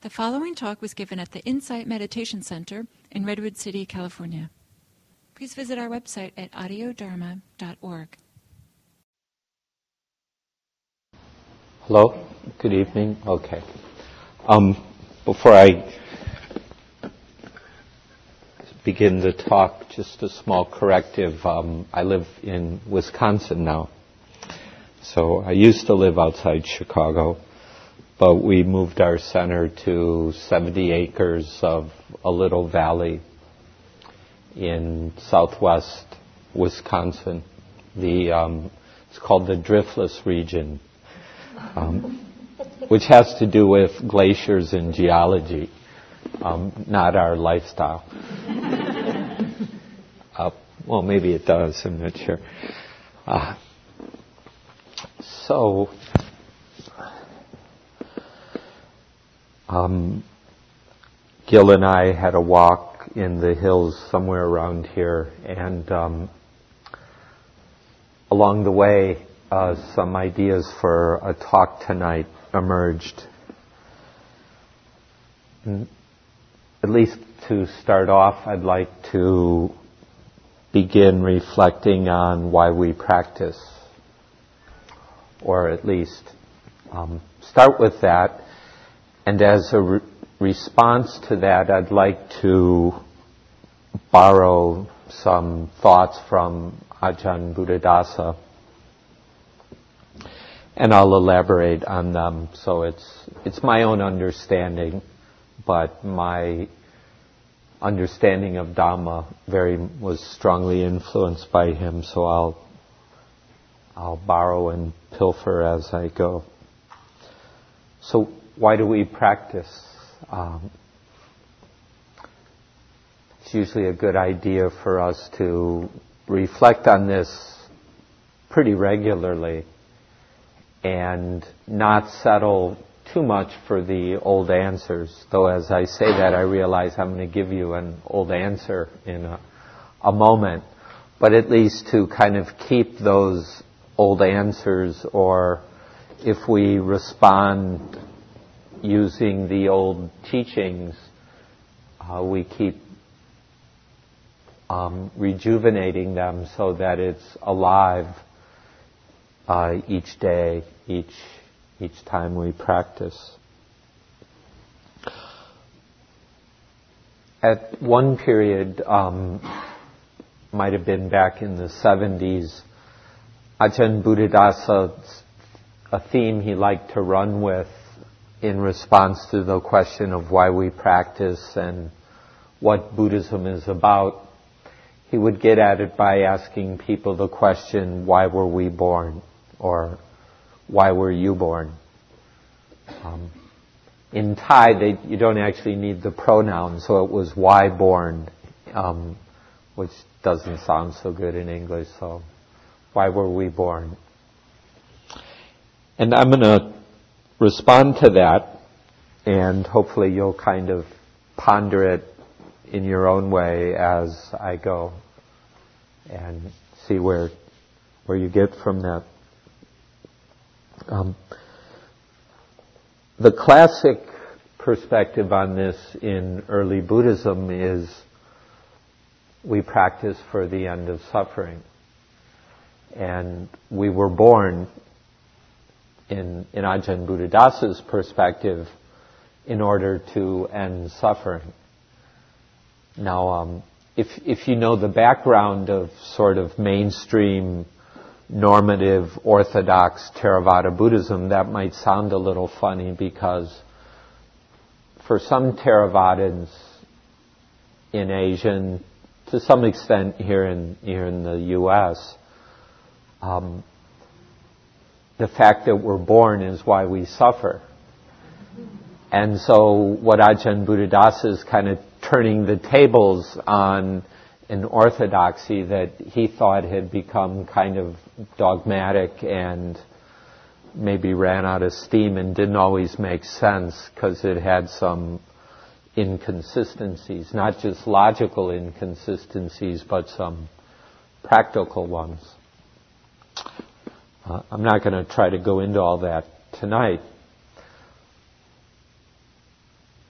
The following talk was given at the Insight Meditation Center in Redwood City, California. Please visit our website at audiodharma.org. Hello, good evening. Okay. Before I begin the talk, just a small corrective. I live in Wisconsin now. So I used to live outside Chicago, but we moved our center to 70 acres of a little valley in southwest Wisconsin. It's called the Driftless region, which has to do with glaciers and geology, not our lifestyle. Well, maybe it does, I'm not sure. So, Gil and I had a walk in the hills somewhere around here, and along the way, some ideas for a talk tonight emerged. And at least to start off, I'd like to begin reflecting on why we practice, or at least start with that. And as a response to that, I'd like to borrow some thoughts from Ajahn Buddhadasa, and I'll elaborate on them. So it's my own understanding, but my understanding of Dhamma was strongly influenced by him, so I'll borrow and pilfer as I go. So why do we practice? It's usually a good idea for us to reflect on this pretty regularly and not settle too much for the old answers. Though as I say that, I realize I'm going to give you an old answer in a moment. But at least to kind of keep those old answers, or if we respond using the old teachings, we keep rejuvenating them so that it's alive each day, each time we practice. At one period, might have been back in the 70s, Ajahn Buddhadasa, a theme he liked to run with in response to the question of why we practice and what Buddhism is about, he would get at it by asking people the question, why were we born? Or why were you born? In Thai, you don't actually need the pronoun, so it was why born, which doesn't sound so good in English, so why were we born? And I'm going to respond to that, and hopefully you'll kind of ponder it in your own way as I go and see where you get from that. The classic perspective on this in early Buddhism is we practice for the end of suffering. And we were born, in Ajahn Buddhadasa's perspective, in order to end suffering. Now, if you know the background of sort of mainstream normative orthodox Theravada Buddhism, that might sound a little funny, because for some Theravadins in Asia, and to some extent here in the U.S., the fact that we're born is why we suffer. And so what Ajahn Buddhadasa is kind of turning the tables on an orthodoxy that he thought had become kind of dogmatic and maybe ran out of steam and didn't always make sense because it had some inconsistencies, not just logical inconsistencies, but some practical ones. I'm not going to try to go into all that tonight.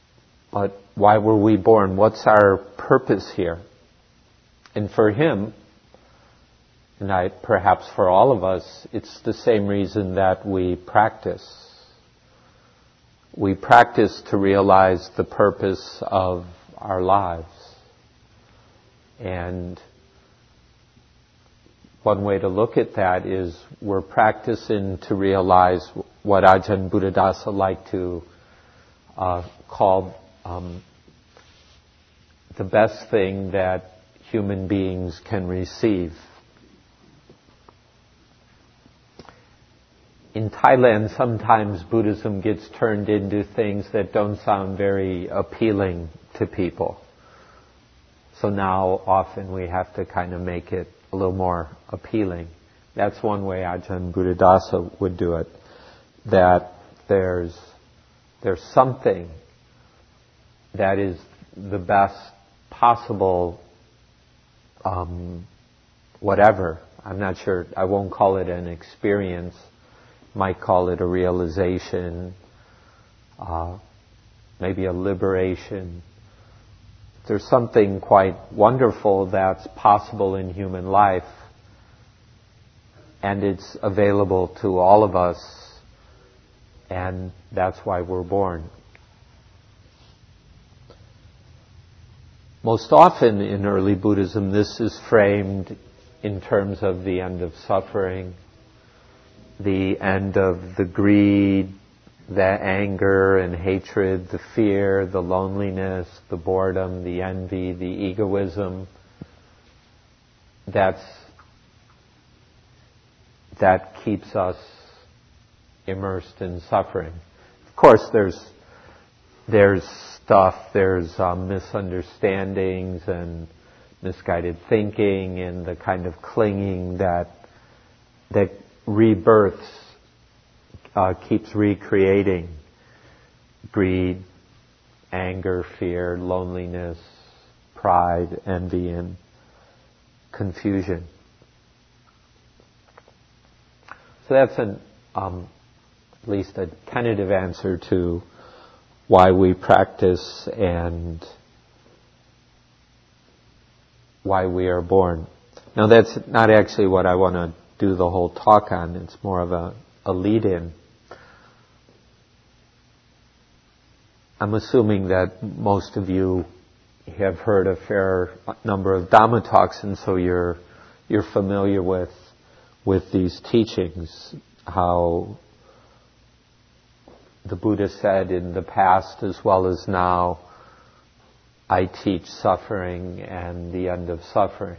why were we born? What's our purpose here? And for him, and perhaps for all of us, it's the same reason that we practice. We practice to realize the purpose of our lives. And one way to look at that is we're practicing to realize what Ajahn Buddhadasa liked to call the best thing that human beings can receive. In Thailand, sometimes Buddhism gets turned into things that don't sound very appealing to people. So now often we have to kind of make it a little more appealing. That's one way Ajahn Buddhadasa would do it. That there's something that is the best possible whatever. I'm not sure. I won't call it an experience. Might call it a realization, maybe a liberation. There's something quite wonderful that's possible in human life, and it's available to all of us, and that's why we're born. Most often in early Buddhism, this is framed in terms of the end of suffering, the end of the greed, the anger and hatred, the fear, the loneliness, the boredom, the envy, the egoism. That keeps us immersed in suffering. Of course, there's stuff, there's misunderstandings and misguided thinking and the kind of clinging that rebirths keeps recreating greed, anger, fear, loneliness, pride, envy, and confusion. So that's at least a tentative answer to why we practice and why we are born. Now that's not actually what I want to do the whole talk on. It's more of a lead-in. I'm assuming that most of you have heard a fair number of Dhamma talks, and so you're familiar with these teachings, how the Buddha said in the past as well as now, I teach suffering and the end of suffering.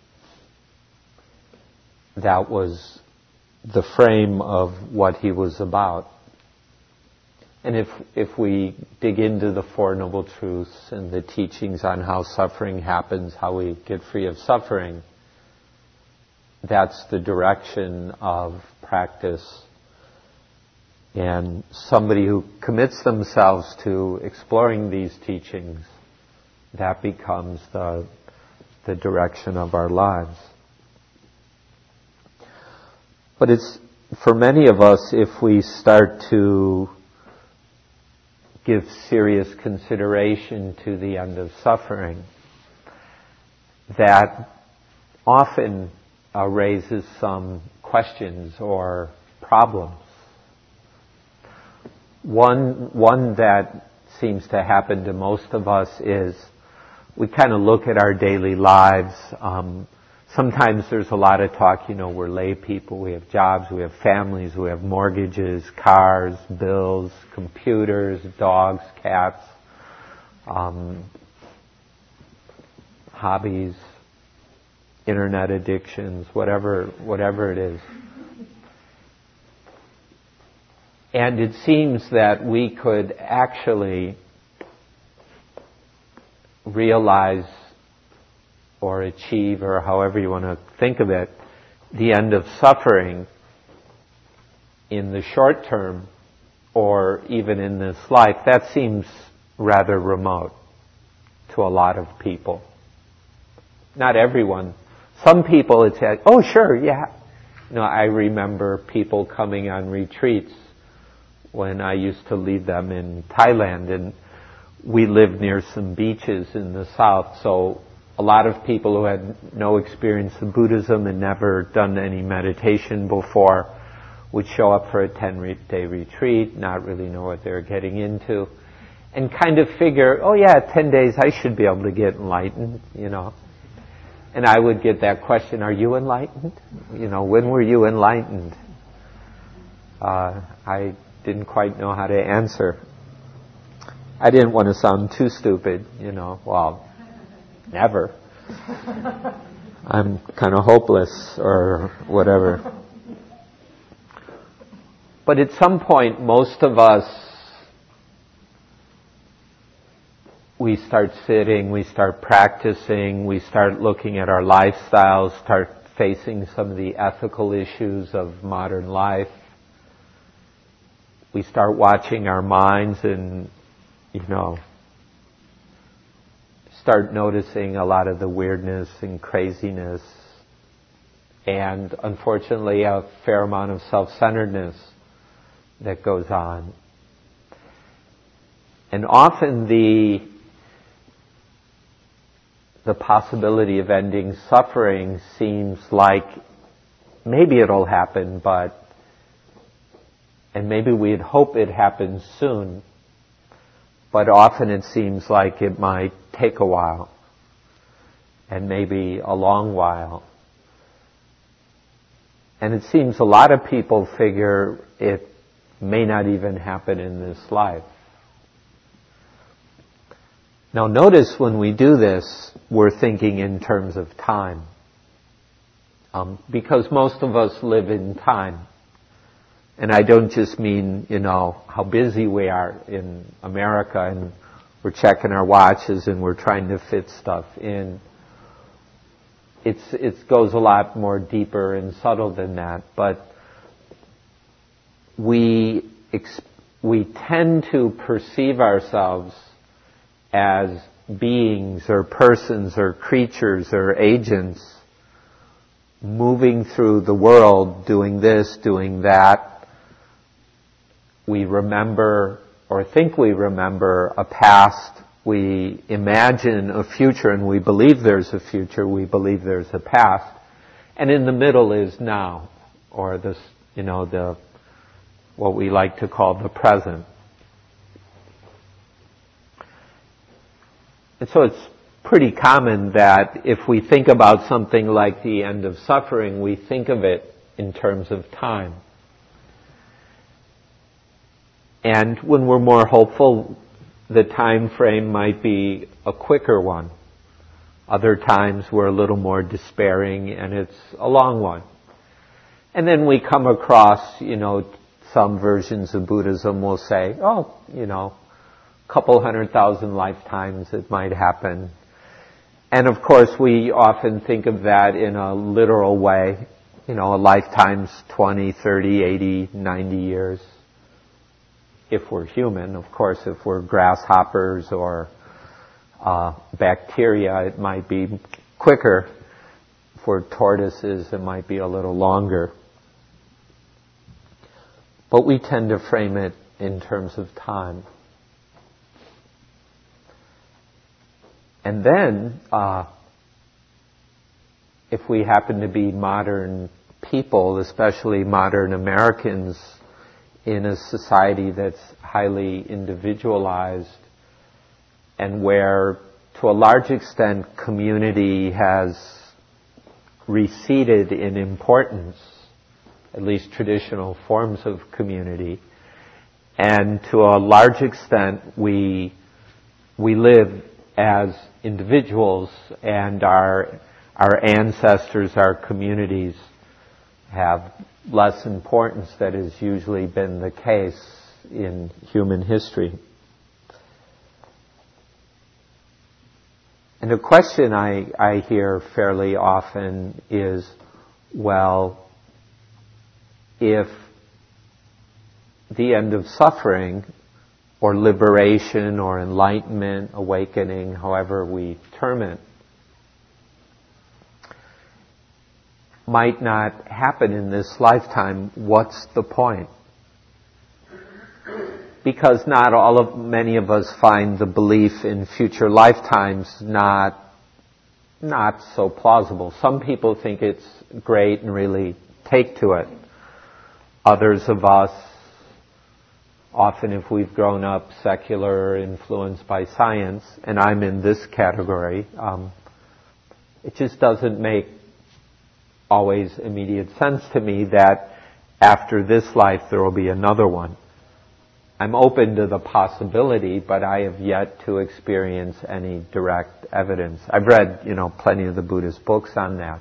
That was the frame of what he was about. And if we dig into the Four Noble Truths and the teachings on how suffering happens, how we get free of suffering, that's the direction of practice. And somebody who commits themselves to exploring these teachings, that becomes the direction of our lives. But it's, for many of us, if we start to give serious consideration to the end of suffering, that often raises some questions or problems. One that seems to happen to most of us is we kind of look at our daily lives. Sometimes there's a lot of talk, we're lay people, we have jobs, we have families, we have mortgages, cars, bills, computers, dogs, cats, hobbies, internet addictions, whatever it is. And it seems that we could actually realize or achieve, or however you want to think of it, the end of suffering in the short term or even in this life. That seems rather remote to a lot of people. Not everyone. Some people it's like, oh sure, yeah. I remember people coming on retreats when I used to lead them in Thailand, and we lived near some beaches in the south, so a lot of people who had no experience of Buddhism and never done any meditation before would show up for a 10-day retreat, not really know what they were getting into, and kind of figure, oh yeah, 10 days I should be able to get enlightened, you know. And I would get that question, are you enlightened? You know, when were you enlightened? I didn't quite know how to answer. I didn't want to sound too stupid, you know, well, never. I'm kind of hopeless or whatever. But at some point, most of us, we start sitting, we start practicing, we start looking at our lifestyles, start facing some of the ethical issues of modern life. We start watching our minds and, you know, start noticing a lot of the weirdness and craziness and, unfortunately, a fair amount of self-centeredness that goes on. And often the possibility of ending suffering seems like maybe it'll happen, and maybe we'd hope it happens soon, but often it seems like it might take a while, and maybe a long while. And it seems a lot of people figure it may not even happen in this life. Now notice when we do this, we're thinking in terms of time. Because most of us live in time. And I don't just mean, you know, how busy we are in America and we're checking our watches and we're trying to fit stuff in. It goes a lot more deeper and subtle than that. But we tend to perceive ourselves as beings or persons or creatures or agents moving through the world, doing this, doing that. We remember or think we remember a past. We imagine a future and we believe there's a future. We believe there's a past. And in the middle is now, or this, you know, what we like to call the present. And so it's pretty common that if we think about something like the end of suffering, we think of it in terms of time. And when we're more hopeful, the time frame might be a quicker one. Other times we're a little more despairing and it's a long one. And then we come across, you know, some versions of Buddhism will say, oh, you know, a couple 100,000 lifetimes it might happen. And of course we often think of that in a literal way. You know, a lifetime's 20, 30, 80, 90 years. If we're human, of course, if we're grasshoppers or bacteria, it might be quicker. If we're tortoises, it might be a little longer. But we tend to frame it in terms of time. And then, if we happen to be modern people, especially modern Americans, in a society that's highly individualized and where, to a large extent, community has receded in importance, at least traditional forms of community, and to a large extent we live as individuals, and our ancestors, our communities have less importance. That has usually been the case in human history. And a question I hear fairly often is, well, if the end of suffering, or liberation, or enlightenment, awakening, however we term it, might not happen in this lifetime, what's the point? because many of us find the belief in future lifetimes not so plausible. Some people think it's great and really take to it. Others of us, often if we've grown up secular, influenced by science, and I'm in this category, it just doesn't make always immediate sense to me that after this life there will be another one. I'm open to the possibility, but I have yet to experience any direct evidence. I've read, plenty of the Buddhist books on that.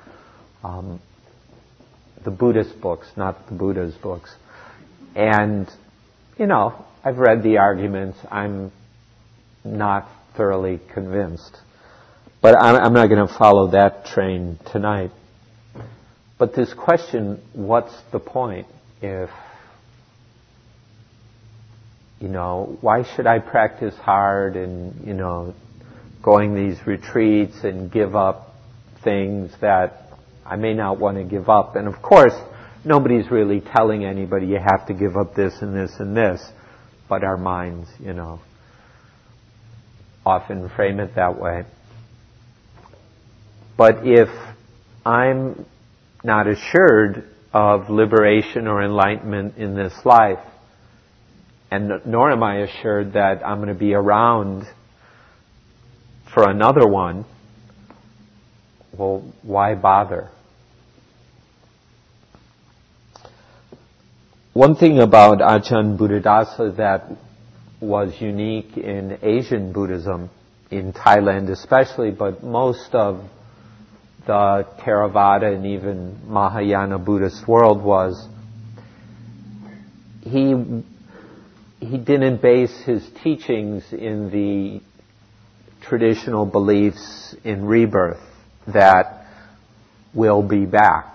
The Buddhist books, not the Buddha's books. And, I've read the arguments. I'm not thoroughly convinced. But I'm not going to follow that train tonight. But this question, what's the point if, why should I practice hard and, going these retreats and give up things that I may not want to give up? And of course, nobody's really telling anybody you have to give up this and this and this, but our minds, often frame it that way. But if I'm not assured of liberation or enlightenment in this life, and nor am I assured that I'm going to be around for another one, well, why bother? One thing about Ajahn Buddhadasa that was unique in Asian Buddhism, in Thailand especially, but most of the Theravada and even Mahayana Buddhist world, was he didn't base his teachings in the traditional beliefs in rebirth, that we'll be back.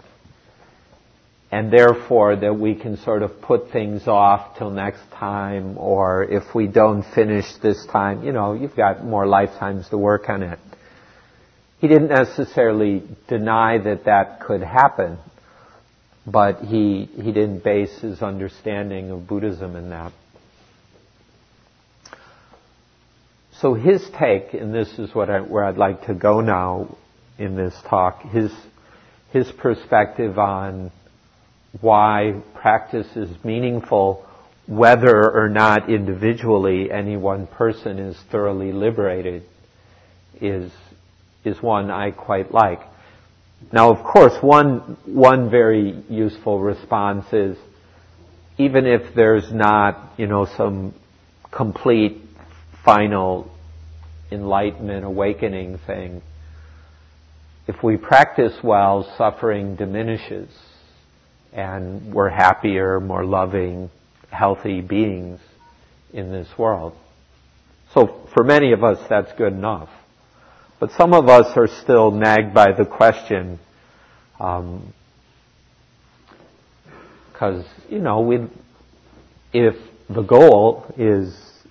And therefore that we can sort of put things off till next time, or if we don't finish this time, you've got more lifetimes to work on it. He didn't necessarily deny that could happen, but he didn't base his understanding of Buddhism in that. So his take, and this is where I'd like to go now in this talk, his perspective on why practice is meaningful, whether or not individually any one person is thoroughly liberated, is one I quite like. Now, of course, one very useful response is, even if there's not, some complete final enlightenment, awakening thing, if we practice well, suffering diminishes, and we're happier, more loving, healthy beings in this world. So for many of us, that's good enough. But some of us are still nagged by the question, because, if the goal is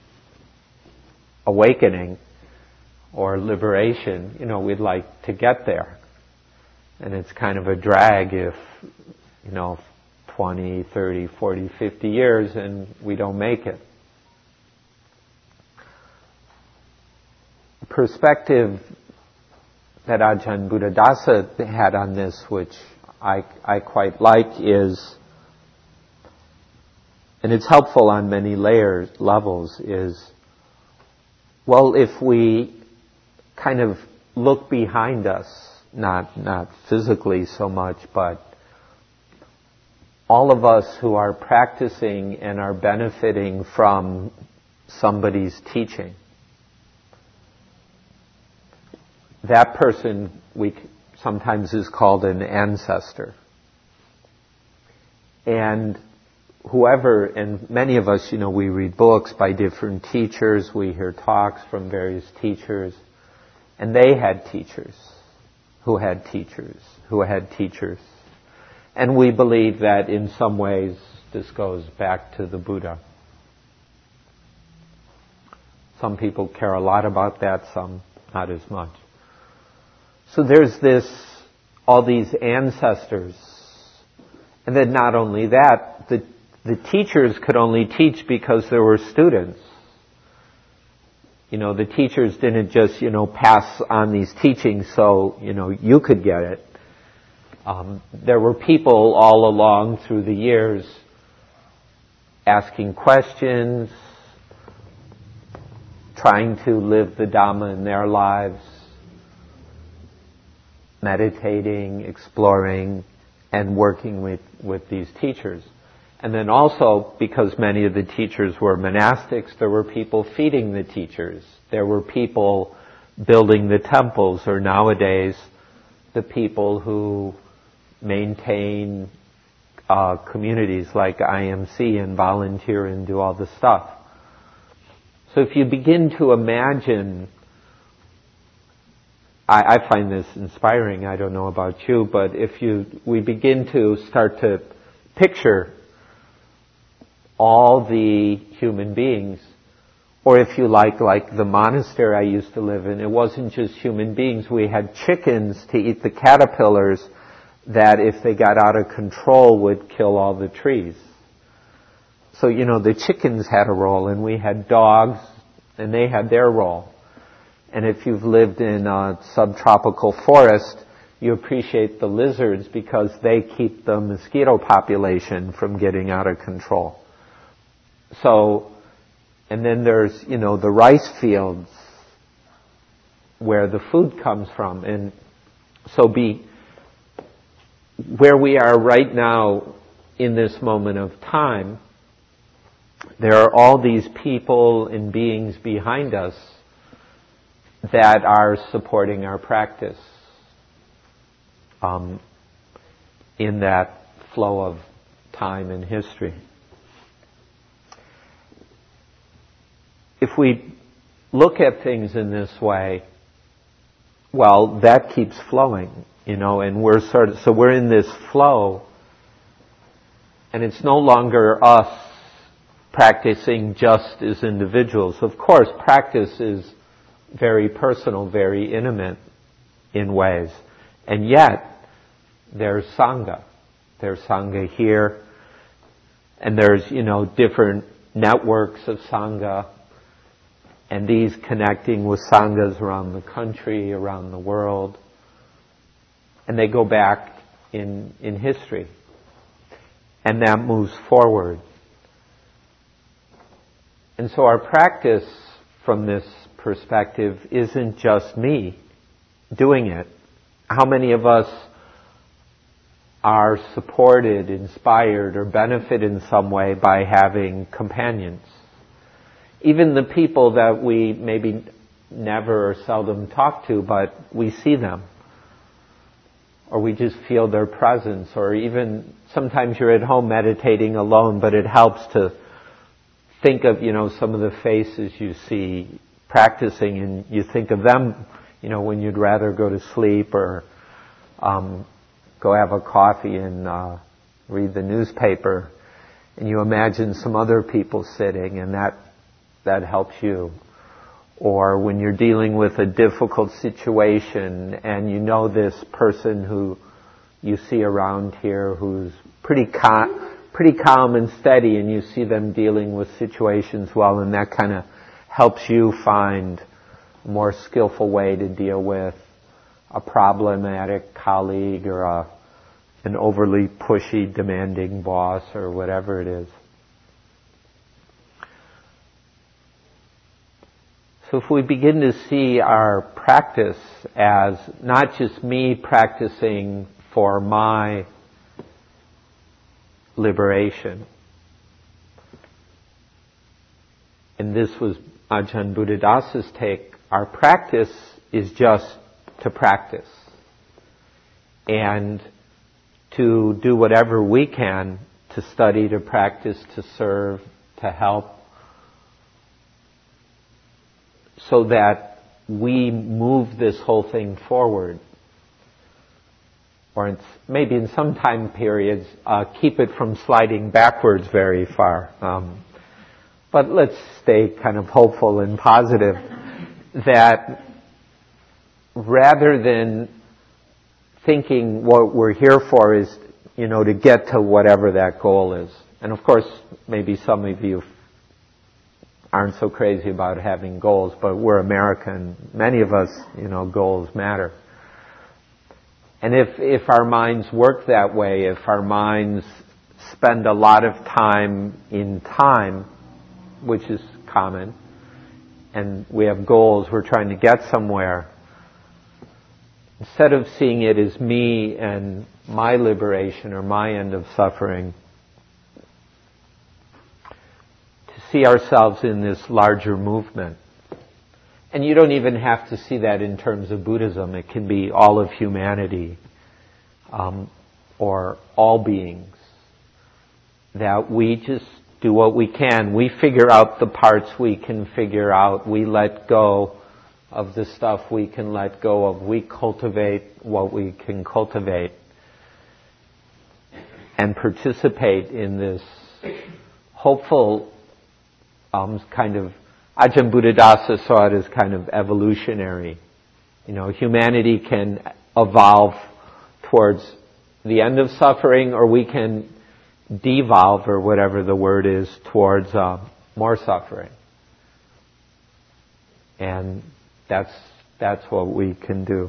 awakening or liberation, we'd like to get there. And it's kind of a drag if, 20, 30, 40, 50 years and we don't make it. The perspective that Ajahn Buddhadasa had on this, which I quite like, is, and it's helpful on many levels, is, well, if we kind of look behind us, not physically so much, but all of us who are practicing and are benefiting from somebody's teaching, that person sometimes is called an ancestor. And whoever, and many of us, we read books by different teachers, we hear talks from various teachers, and they had teachers who had teachers who had teachers. And we believe that in some ways this goes back to the Buddha. Some people care a lot about that, some not as much. So there's all these ancestors. And then not only that, the teachers could only teach because there were students. The teachers didn't just, pass on these teachings so, you could get it. There were people all along through the years asking questions, trying to live the Dhamma in their lives, meditating, exploring, and working with these teachers. And then also, because many of the teachers were monastics, there were people feeding the teachers. There were people building the temples, or nowadays, the people who maintain communities like IMC and volunteer and do all the stuff. So if you begin to imagine, I find this inspiring, I don't know about you, but we begin to start to picture all the human beings, or if you like the monastery I used to live in, it wasn't just human beings. We had chickens to eat the caterpillars that, if they got out of control, would kill all the trees. So, the chickens had a role, and we had dogs, and they had their role. And if you've lived in a subtropical forest, you appreciate the lizards because they keep the mosquito population from getting out of control. So, and then there's, the rice fields where the food comes from. And so where we are right now in this moment of time, there are all these people and beings behind us that are supporting our practice in that flow of time and history. If we look at things in this way, well, that keeps flowing, and we're in this flow, and it's no longer us practicing just as individuals. Of course, practice is very personal, very intimate in ways, and yet there's Sangha. There's Sangha here, and there's, different networks of Sangha, and these connecting with Sanghas around the country, around the world. And they go back in history. And that moves forward. And so our practice from this perspective isn't just me doing it. How many of us are supported, inspired, or benefit in some way by having companions? Even the people that we maybe never or seldom talk to, but we see them. Or we just feel their presence. Or even sometimes you're at home meditating alone, but it helps to think of, some of the faces you see practicing, and you think of them, when you'd rather go to sleep or go have a coffee and read the newspaper. And you imagine some other people sitting, and that helps you. Or when you're dealing with a difficult situation and this person who you see around here who's pretty calm and steady, and you see them dealing with situations well, and that kind of helps you find a more skillful way to deal with a problematic colleague or an overly pushy, demanding boss or whatever it is. So if we begin to see our practice as not just me practicing for my liberation, and this was Ajahn Buddhadasa's take, our practice is just to practice and to do whatever we can to study, to practice, to serve, to help, so that we move this whole thing forward. Or maybe in some time periods, keep it from sliding backwards very far. But let's stay kind of hopeful and positive that rather than thinking what we're here for is, to get to whatever that goal is. And of course, maybe some of you aren't so crazy about having goals, but we're American. Many of us, goals matter. And if our minds work that way, if our minds spend a lot of time in time, which is common, and we have goals, we're trying to get somewhere, instead of seeing it as me and my liberation or my end of suffering, to see ourselves in this larger movement. And you don't even have to see that in terms of Buddhism. It can be all of humanity, or all beings. That we just do what we can. We figure out the parts we can figure out. We let go of the stuff we can let go of. We cultivate what we can cultivate. And participate in this hopeful kind of, Ajahn Buddhadasa saw it as kind of evolutionary. Humanity can evolve towards the end of suffering, or we can devolve, or whatever the word is, towards more suffering. And that's what we can do.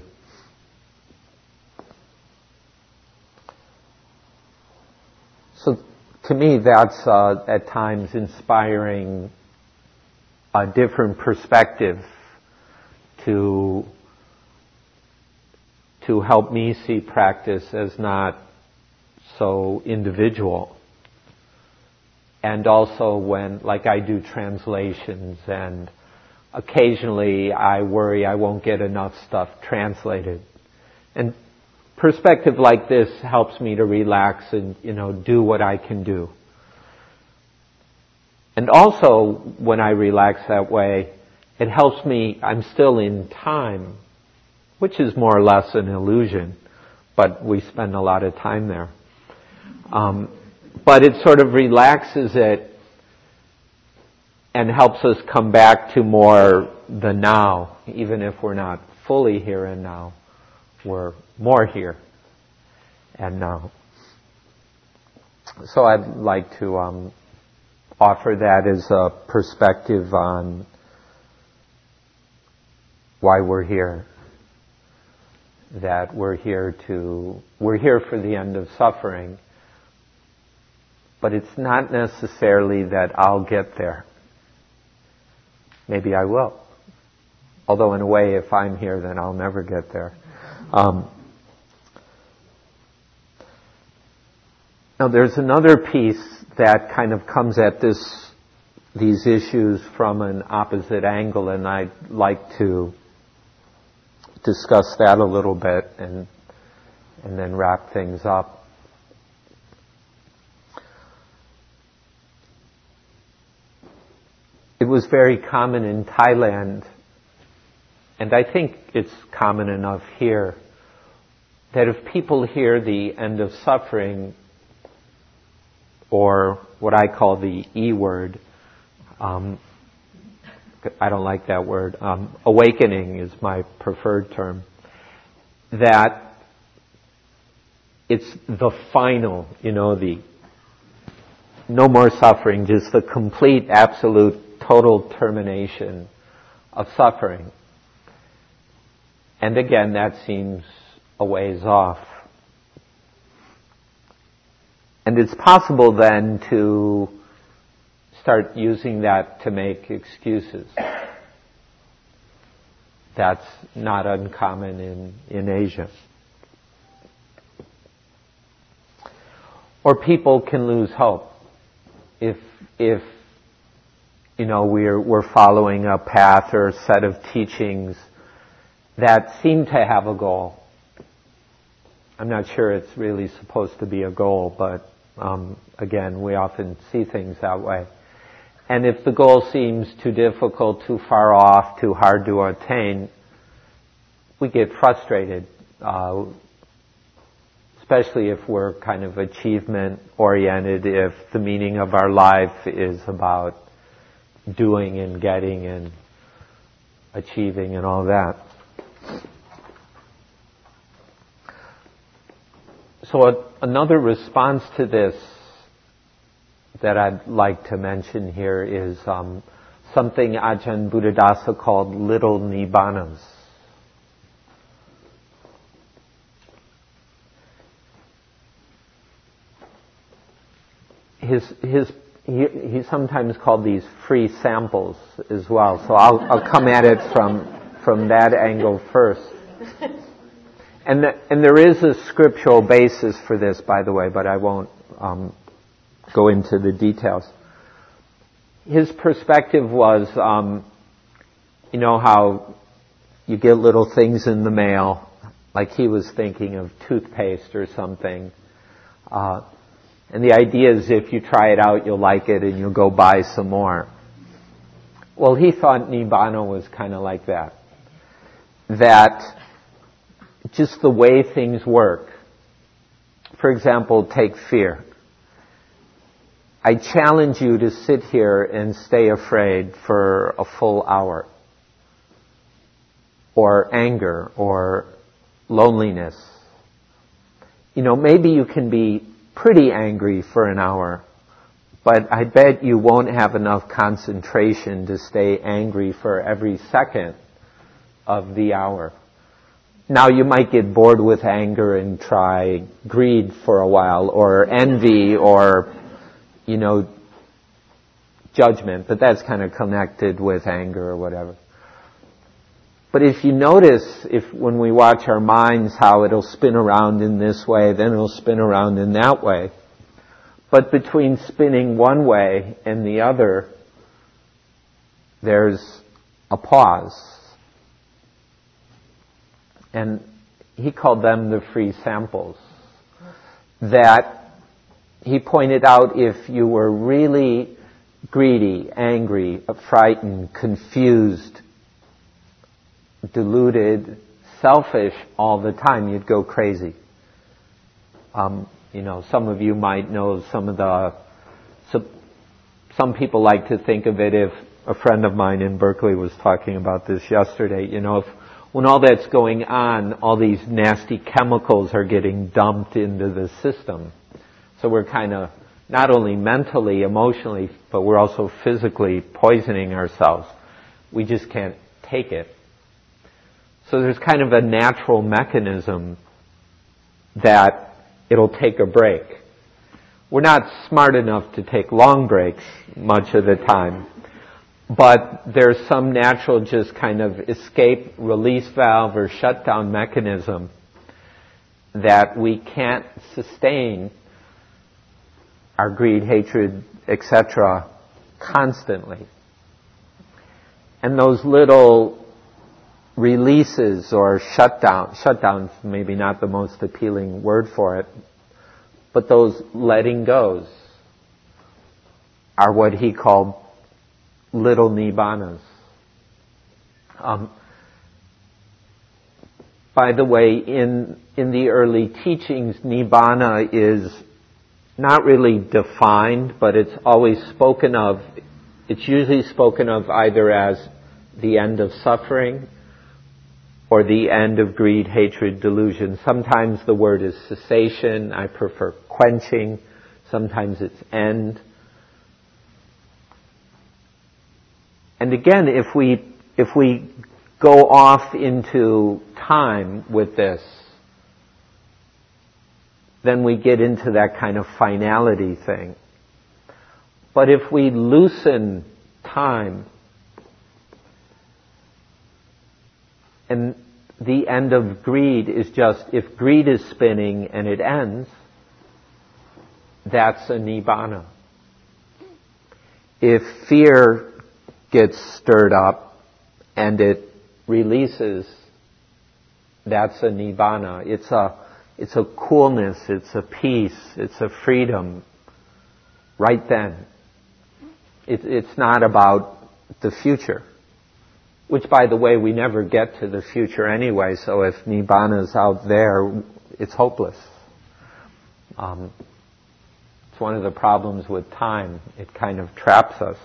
So to me, that's at times inspiring a different perspective to help me see practice as not so individual. And also when, like I do translations, and occasionally I worry I won't get enough stuff translated. And perspective like this helps me to relax and, do what I can do. And also, when I relax that way, it helps me, I'm still in time, which is more or less an illusion, but we spend a lot of time there. But it sort of relaxes it and helps us come back to more the now. Even if we're not fully here and now, we're more here and now. So I'd like to offer that as a perspective on why we're here. That we're here for the end of suffering, but it's not necessarily that I'll get there. Maybe I will. Although in a way, if I'm here, then I'll never get there. Now there's another piece that kind of comes at these issues from an opposite angle, and I'd like to discuss that a little bit and then wrap things up. It was very common in Thailand, and I think it's common enough here, that if people hear the end of suffering, or what I call the E word, I don't like that word, awakening is my preferred term, that it's the final, the no more suffering, just the complete, absolute, total termination of suffering. And again, that seems a ways off. And it's possible then to start using that to make excuses. That's not uncommon in Asia. Or people can lose hope if we're following a path or a set of teachings that seem to have a goal. I'm not sure it's really supposed to be a goal, but again, we often see things that way. And if the goal seems too difficult, too far off, too hard to attain, we get frustrated, especially if we're kind of achievement-oriented, if the meaning of our life is about doing and getting and achieving and all that. So another response to this that I'd like to mention here is something Ajahn Buddhadasa called little nibbanas. He sometimes called these free samples as well. So I'll come at it from that angle first. And there is a scriptural basis for this, by the way, but I won't go into the details. His perspective was, you know how you get little things in the mail, like he was thinking of toothpaste or something. And the idea is if you try it out, you'll like it and you'll go buy some more. Well, he thought Nibbana was kind of like that. That just the way things work. For example, take fear. I challenge you to sit here and stay afraid for a full hour. Or anger, or loneliness. You know, maybe you can be pretty angry for an hour, but I bet you won't have enough concentration to stay angry for every second of the hour. Now you might get bored with anger and try greed for a while, or envy, or, you know, judgment, but that's kind of connected with anger or whatever. But if you notice, when we watch our minds, how it'll spin around in this way, then it'll spin around in that way. But between spinning one way and the other, there's a pause. And he called them the free samples. That he pointed out if you were really greedy, angry, frightened, confused, deluded, selfish all the time, you'd go crazy. You know, some of you might know some people like to think of it, if a friend of mine in Berkeley was talking about this yesterday, you know, when all that's going on, all these nasty chemicals are getting dumped into the system. So we're kind of not only mentally, emotionally, but we're also physically poisoning ourselves. We just can't take it. So there's kind of a natural mechanism that it'll take a break. We're not smart enough to take long breaks much of the time, but there's some natural just kind of escape, release valve or shutdown mechanism that we can't sustain our greed, hatred, etc. constantly. And those little releases or shutdowns, maybe not the most appealing word for it, but those letting goes are what he called little nibbanas. By the way, in the early teachings, nibbana is not really defined, but it's always spoken of. It's usually spoken of either as the end of suffering or the end of greed, hatred, delusion. Sometimes the word is cessation. I prefer quenching. Sometimes it's end. And again, if we go off into time with this, then we get into that kind of finality thing. But if we loosen time, and the end of greed is just, if greed is spinning and it ends, that's a nibbana. If fear gets stirred up and it releases, that's a nibbana. It's a coolness, it's a peace, it's a freedom right then. It's not about the future. Which, by the way, we never get to the future anyway, so if nibbana's out there, it's hopeless. It's one of the problems with time. It kind of traps us.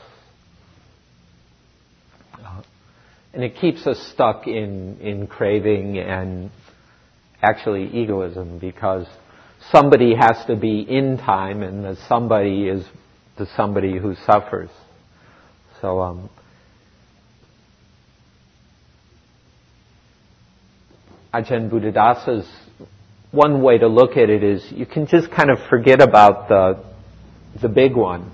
And it keeps us stuck in craving and actually egoism, because somebody has to be in time, and the somebody is to somebody who suffers. So, Ajahn Buddhadasa's one way to look at it is you can just kind of forget about the big one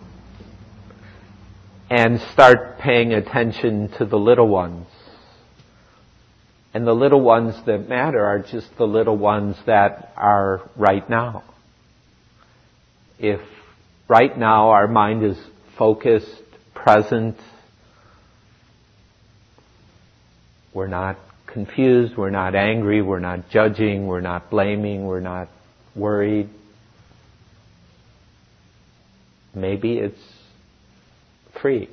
and start paying attention to the little ones. And the little ones that matter are just the little ones that are right now. If right now our mind is focused, present, we're not confused, we're not angry, we're not judging, we're not blaming, we're not worried. Maybe it's free.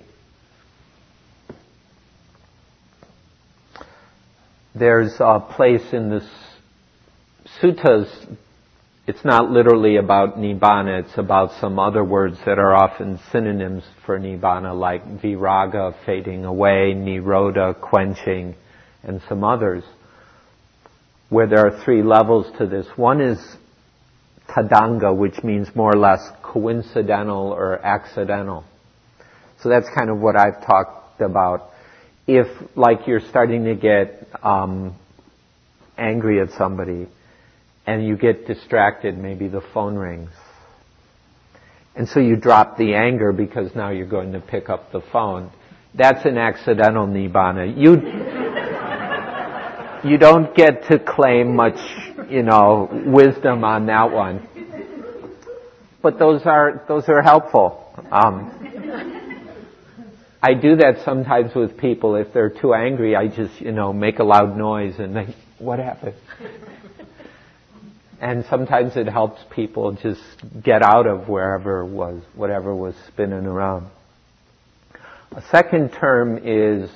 There's a place in the suttas, it's not literally about Nibbana, it's about some other words that are often synonyms for Nibbana, like viraga, fading away, nirodha, quenching, and some others, where there are 3 levels to this. One is tadanga, which means more or less coincidental or accidental. So that's kind of what I've talked about. If, like, you're starting to get angry at somebody, and you get distracted, maybe the phone rings. And so you drop the anger because now you're going to pick up the phone. That's an accidental nibbana. You don't get to claim much, wisdom on that one. But those are helpful. I do that sometimes with people. If they're too angry, I just, make a loud noise and they, what happened? And sometimes it helps people just get out of whatever was spinning around. A second term is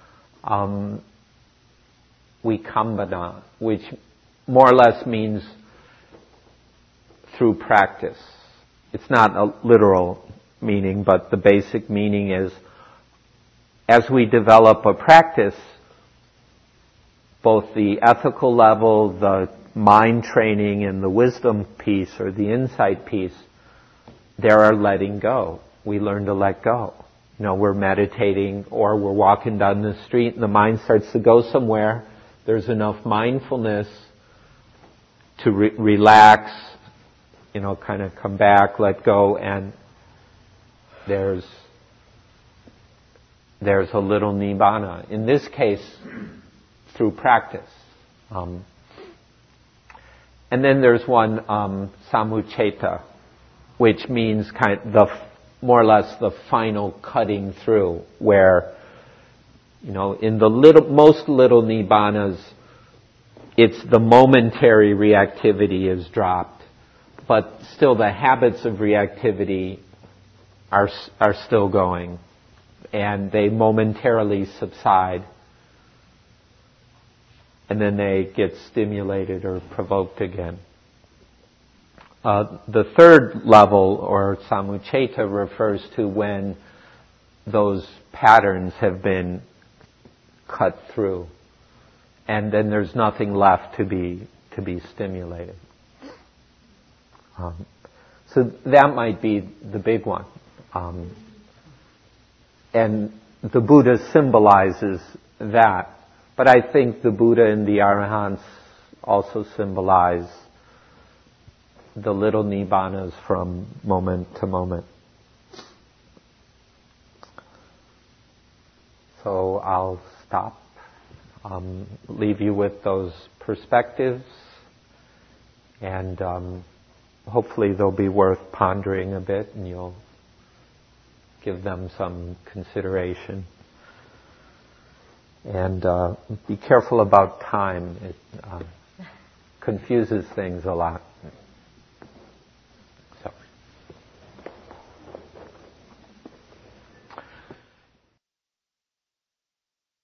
vikambana, which more or less means through practice. It's not a literal meaning, but the basic meaning is as we develop a practice, both the ethical level, the mind training, and the wisdom piece or the insight piece, there are letting go. We learn to let go. We're meditating or we're walking down the street and the mind starts to go somewhere. There's enough mindfulness to relax, kind of come back, let go, and there's a little nibbana. In this case, through practice. And then there's one, samuccetta, which means more or less the final cutting through, where, in the most little nibbanas, it's the momentary reactivity is dropped, but still the habits of reactivity are still going, and they momentarily subside. And then they get stimulated or provoked again. The third level, or samuccetta, refers to when those patterns have been cut through, and then there's nothing left to be stimulated. So that might be the big one. And the Buddha symbolizes that. But I think the Buddha and the Arahants also symbolize the little nibbanas from moment to moment. So I'll stop, leave you with those perspectives, and hopefully they'll be worth pondering a bit and you'll give them some consideration. And be careful about time. It confuses things a lot.